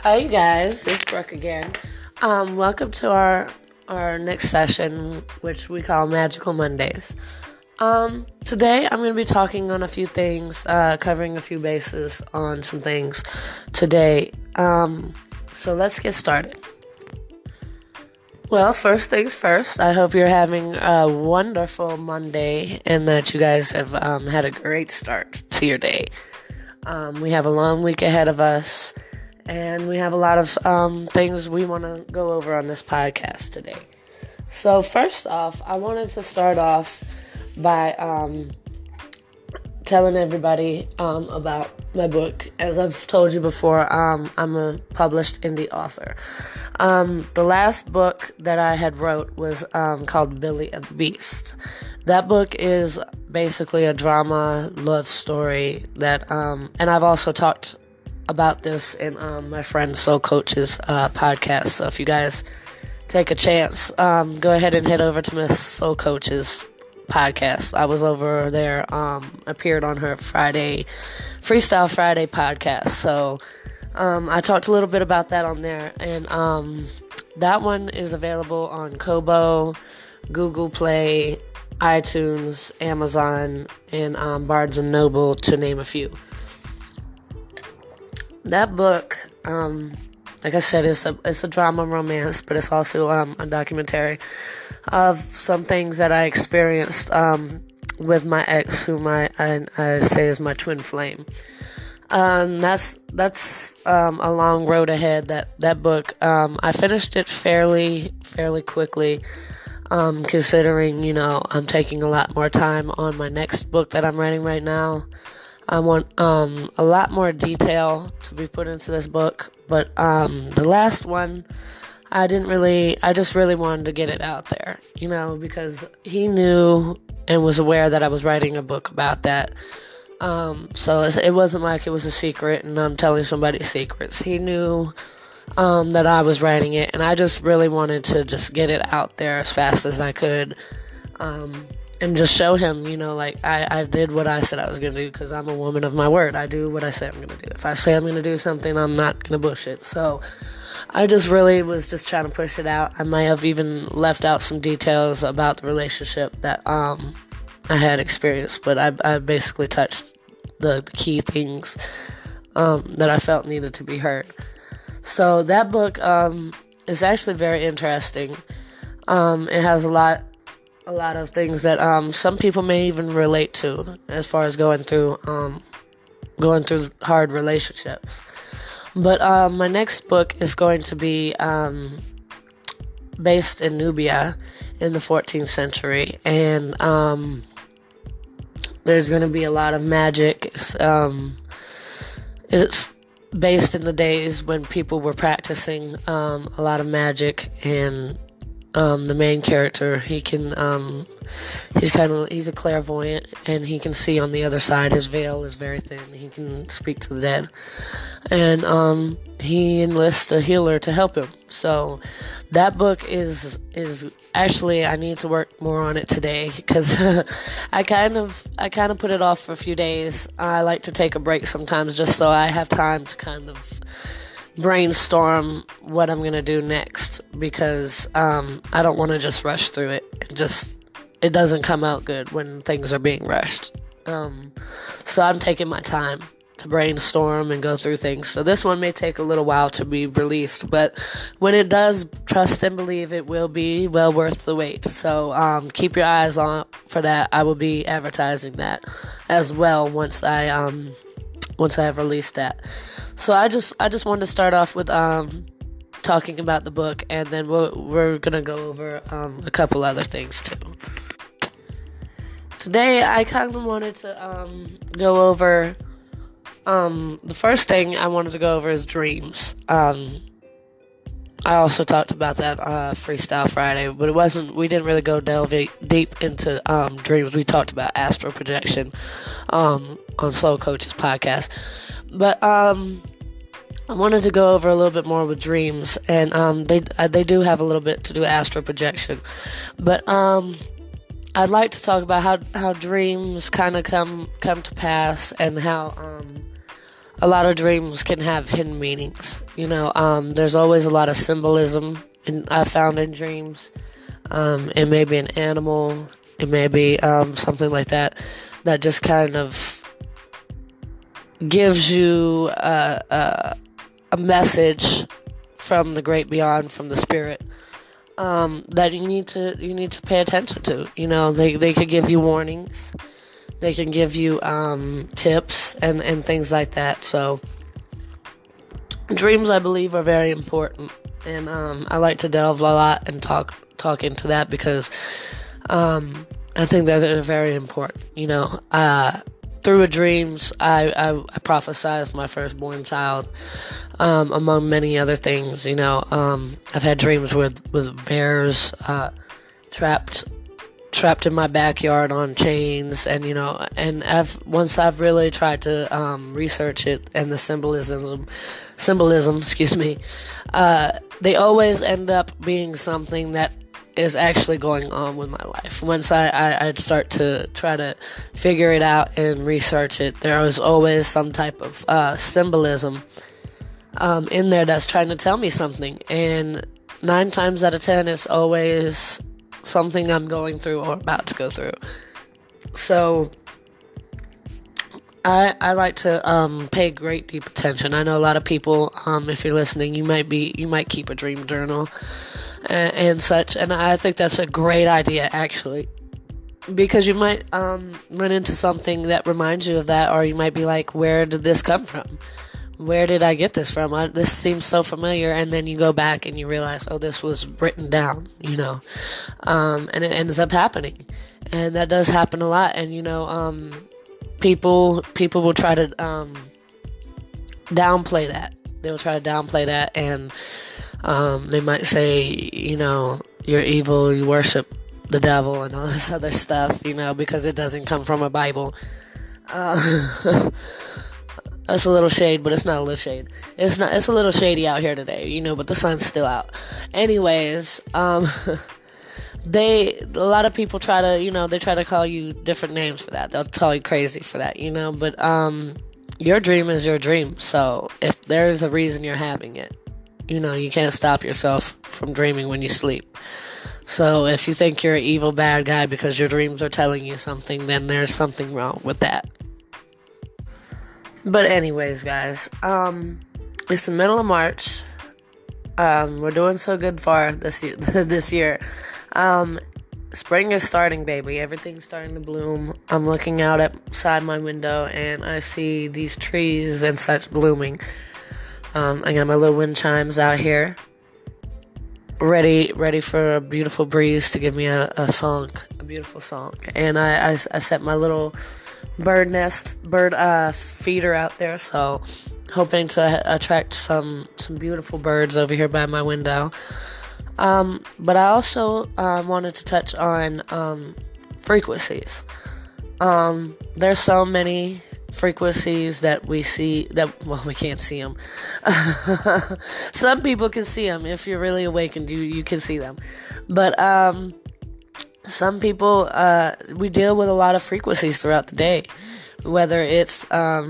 Hi, you guys. It's Brooke again. Welcome to our next session, which we call Magical Mondays. Today I'm going to be talking on a few things, covering a few bases on some things today. So let's get started. Well, first things first, I hope you're having a wonderful Monday and that you guys have had a great start to your day. We have a long week ahead of us, and we have a lot of things we want to go over on this podcast today. So first off, I wanted to start off by telling everybody about my book. As I've told you before, I'm a published indie author. The last book that I had wrote was called Billy and the Beast. That book is basically a drama love story that, and I've also talked about this in my friend Soul Coach's podcast. So if you guys take a chance, go ahead and head over to Miss Soul Coach's podcast. I was over there, appeared on her Freestyle Friday podcast. So I talked a little bit about that on there, and that one is available on Kobo, Google Play, iTunes, Amazon, and Barnes & Noble, to name a few. That book, like I said, it's a drama romance, but it's also a documentary of some things that I experienced with my ex, whom I say is my twin flame. That's a long road ahead. That book, I finished it fairly quickly, considering I'm taking a lot more time on my next book that I'm writing right now. I want a lot more detail to be put into this book, but the last one, I just really wanted to get it out there, because he knew and was aware that I was writing a book about that. So it wasn't like it was a secret and I'm telling somebody secrets. He knew that I was writing it, and I just really wanted to just get it out there as fast as I could. And just show him, I did what I said I was going to do, because I'm a woman of my word. I do what I say I'm going to do. If I say I'm going to do something, I'm not going to bullshit. So I just really was just trying to push it out. I might have even left out some details about the relationship that I had experienced, but I basically touched the key things that I felt needed to be heard. So that book is actually very interesting. It has a lot of things that some people may even relate to, as far as going through hard relationships. But my next book is going to be based in Nubia in the 14th century, and there's going to be a lot of magic. It's based in the days when people were practicing a lot of magic, and the main character, he's a clairvoyant, and he can see on the other side. His veil is very thin. He can speak to the dead, and he enlists a healer to help him. So that book is actually, I need to work more on it today, because I kind of put it off for a few days. I like to take a break sometimes just so I have time to kind of brainstorm what I'm gonna do next, because I don't want to just rush through it. It doesn't come out good when things are being rushed. So I'm taking my time to brainstorm and go through things. So this one may take a little while to be released, but when it does, trust and believe it will be well worth the wait. So keep your eyes on for that. I will be advertising that as well once I have released that. So I just wanted to start off with talking about the book, and then we're gonna go over a couple other things too. Today I kind of wanted to go over the first thing I wanted to go over is dreams. I also talked about that Freestyle Friday, but we didn't really go delve deep into dreams. We talked about astral projection on Soul Coach's podcast. But I wanted to go over a little bit more with dreams, and they do have a little bit to do with astral projection. But I'd like to talk about how dreams kind of come to pass, and how a lot of dreams can have hidden meanings. There's always a lot of symbolism I found in dreams. It may be an animal, it may be something like that just kind of gives you a message from the great beyond, from the spirit, that you need to pay attention to. They could give you warnings, they can give you tips and things like that. So dreams, I believe, are very important, and I like to delve a lot and talk into that because I think that they're very important. Through dreams, I prophesized my firstborn child, among many other things. I've had dreams with bears trapped in my backyard on chains, and once I've really tried to research it and the symbolism, they always end up being something that is actually going on with my life. Once I'd start to try to figure it out and research it, there was always some type of symbolism in there that's trying to tell me something. And 9 times out of 10, it's always something I'm going through or about to go through. So I like to pay great deep attention. I know a lot of people, if you're listening, you might keep a dream journal and such, and I think that's a great idea, actually, because you might run into something that reminds you of that, or you might be like, where did this come from? Where did I get this from? This seems so familiar, and then you go back and you realize, oh, this was written down, and it ends up happening, and that does happen a lot. And people will try to downplay that. They will try to downplay that, and they might say, you're evil, you worship the devil, and all this other stuff, because it doesn't come from a Bible. That's a little shade, but it's not a little shade. It's a little shady out here today, but the sun's still out. Anyways, a lot of people try to, they try to call you different names for that. They'll call you crazy for that, but your dream is your dream. So if there's a reason you're having it, you can't stop yourself from dreaming when you sleep. So if you think you're an evil bad guy because your dreams are telling you something, then there's something wrong with that. But anyways, guys, it's the middle of March. We're doing so good far this year. Spring is starting, baby. Everything's starting to bloom. I'm looking out outside my window, and I see these trees and such blooming. I got my little wind chimes out here, ready for a beautiful breeze to give me a beautiful song. And I set my little bird feeder out there, so hoping to attract some beautiful birds over here by my window. But I also wanted to touch on frequencies. There's so many frequencies that we see we can't see them. Some people can see them. If you're really awakened, you can see them. But some people, we deal with a lot of frequencies throughout the day, whether it's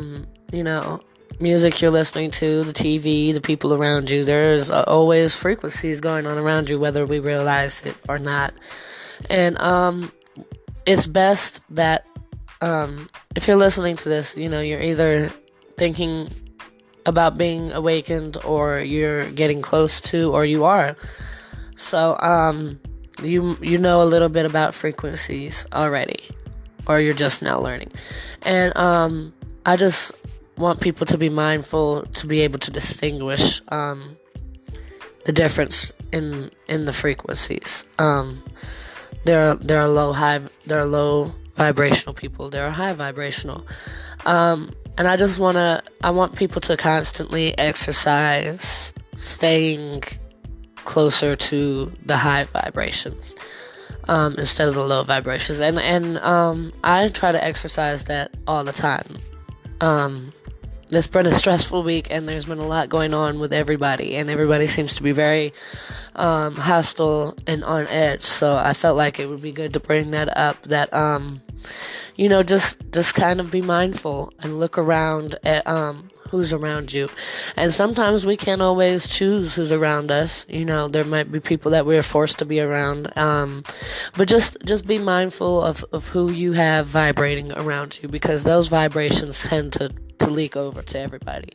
music you're listening to, the TV, the people around you. There's always frequencies going on around you, whether we realize it or not. And it's best that if you're listening to this, you're either thinking about being awakened, or you're getting close to, or you are. So you know a little bit about frequencies already, or you're just now learning. And I just want people to be mindful, to be able to distinguish the difference in the frequencies. There are low vibrational people. There are high vibrational. And I want people to constantly exercise staying closer to the high vibrations instead of the low vibrations. And I try to exercise that all the time. It's been a stressful week, and there's been a lot going on with everybody, and everybody seems to be very hostile and on edge. So I felt like it would be good to bring that up, that just kind of be mindful and look around at who's around you. And sometimes we can't always choose who's around us. There might be people that we're forced to be around. But just be mindful of who you have vibrating around you, because those vibrations tend to leak over to everybody.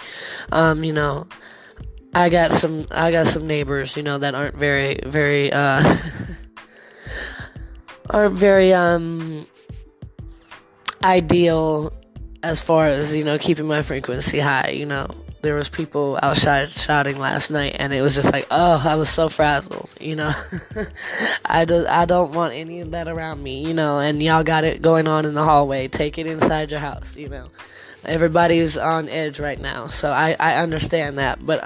I got some neighbors, that aren't very, very, aren't very, ideal as far as, keeping my frequency high. There was people outside shouting last night, and it was just like, oh, I was so frazzled, I don't want any of that around me, and y'all got it going on in the hallway. Take it inside your house, Everybody's on edge right now, so I understand that, but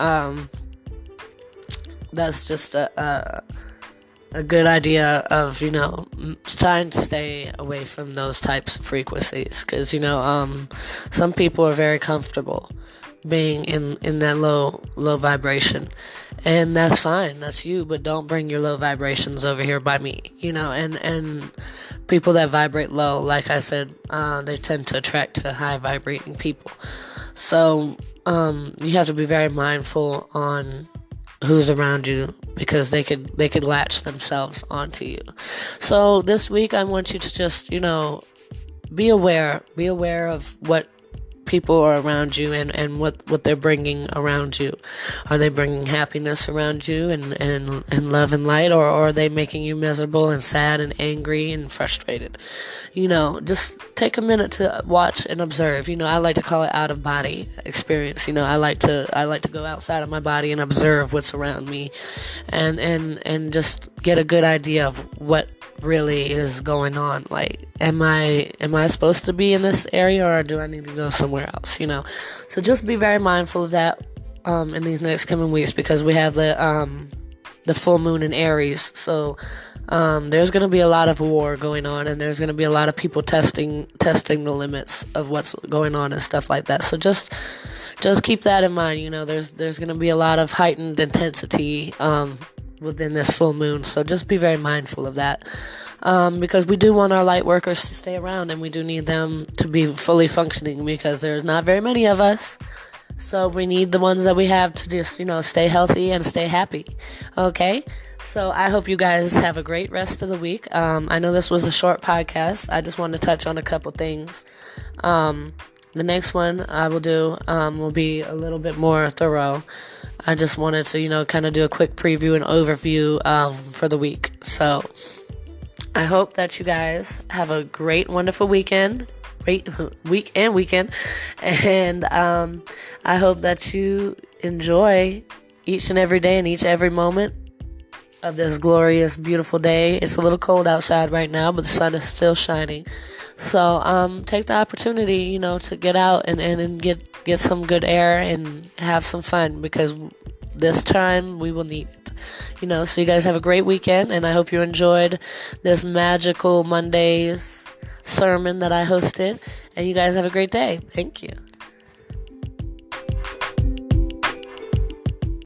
that's just a good idea of, trying to stay away from those types of frequencies, because, some people are very comfortable being in that low vibration, and that's fine, that's you, but don't bring your low vibrations over here by me, and people that vibrate low, like I said, they tend to attract to high vibrating people. So you have to be very mindful on who's around you, because they could latch themselves onto you. So this week I want you to just, be aware of what people are around you and what they're bringing around you. Are they bringing happiness around you and love and light, or are they making you miserable and sad and angry and frustrated? Just take a minute to watch and observe. I like to call it out of body experience. I like to go outside of my body and observe what's around me, and just get a good idea of what really is going on. Like, am I supposed to be in this area, or do I need to go somewhere else? So just be very mindful of that in these next coming weeks, because we have the full moon in Aries. So there's going to be a lot of war going on, and there's going to be a lot of people testing the limits of what's going on and stuff like that. So just keep that in mind. There's going to be a lot of heightened intensity within this full moon, so just be very mindful of that, because we do want our light workers to stay around, and we do need them to be fully functioning, because there's not very many of us, so we need the ones that we have to just, stay healthy and stay happy. Okay, so I hope you guys have a great rest of the week. I know this was a short podcast. I just wanted to touch on a couple things. The next one I will do will be a little bit more thorough. I just wanted to, kind of do a quick preview and overview for the week. So I hope that you guys have a great, wonderful weekend. Great weekend. And I hope that you enjoy each and every day and every moment of this glorious, beautiful day. It's a little cold outside right now, but the sun is still shining. So take the opportunity, to get out and get some good air and have some fun, because this time we will need it. So you guys have a great weekend, and I hope you enjoyed this magical Monday's sermon that I hosted, and you guys have a great day. Thank you.